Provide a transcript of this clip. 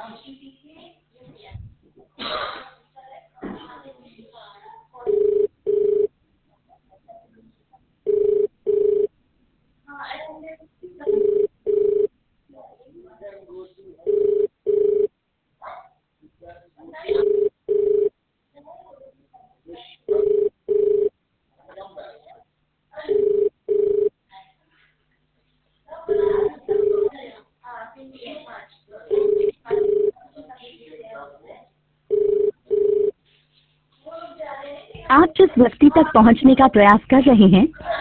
आप जिस व्यक्ति तक पहुंचने का प्रयास कर रहे हैं